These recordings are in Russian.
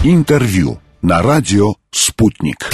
Интервью на радио «Спутник».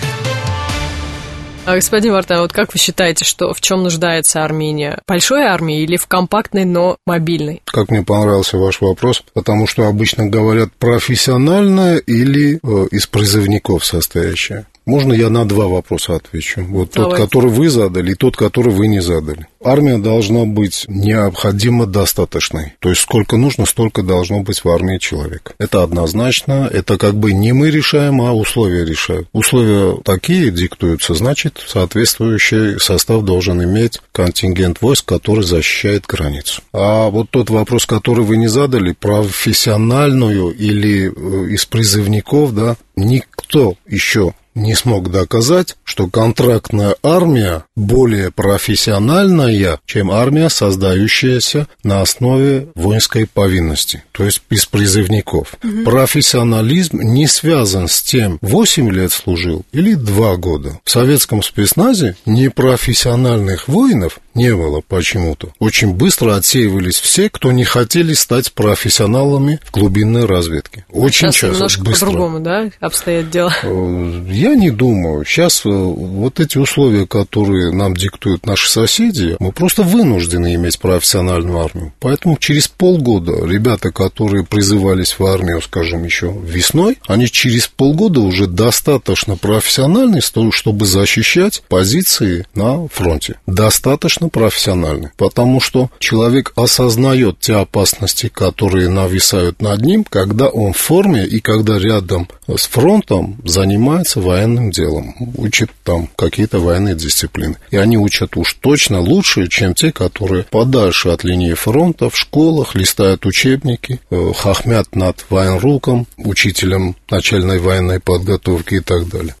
Господин Вартан, вот как вы считаете, что в чем нуждается Армения? Большой армией или в компактной, но мобильной? Как мне понравился ваш вопрос, потому что обычно говорят профессиональная или из призывников состоящая. Можно я на два вопроса отвечу? Вот Давайте. Тот, который вы задали, и тот, который вы не задали. Армия должна быть необходимо достаточной. То есть, сколько нужно, столько должно быть в армии человек. Это однозначно. Это как бы не мы решаем, а условия решают. Условия такие диктуются, значит, соответствующий состав должен иметь контингент войск, который защищает границу. А вот тот вопрос, который вы не задали, профессиональную или из призывников, да, никто еще не смог доказать, что контрактная армия более профессиональная, чем армия, создающаяся на основе воинской повинности, то есть без призывников. Профессионализм не связан с тем, 8 лет служил или 2 года. В советском спецназе непрофессиональных воинов не было почему-то. Очень быстро отсеивались все, кто не хотели стать профессионалами в глубинной разведке. Очень сейчас часто, немножко быстро. по-другому, да, обстоят дела? Я не думаю. Сейчас вот эти условия, которые нам диктуют наши соседи, мы просто вынуждены иметь профессиональную армию. Поэтому через полгода ребята, которые призывались в армию, скажем, еще весной, они через полгода уже достаточно профессиональны, чтобы защищать позиции на фронте. Достаточно профессиональны. Потому что человек осознает те опасности, которые нависают над ним, когда он в форме и когда рядом с фронтом занимается военным делом, учат там какие-то военные дисциплины. И они учат уж точно лучше, чем те, которые подальше от линии фронта, в школах, листают учебники, хохмят над военруком, учителем начальной военной подготовки и так далее.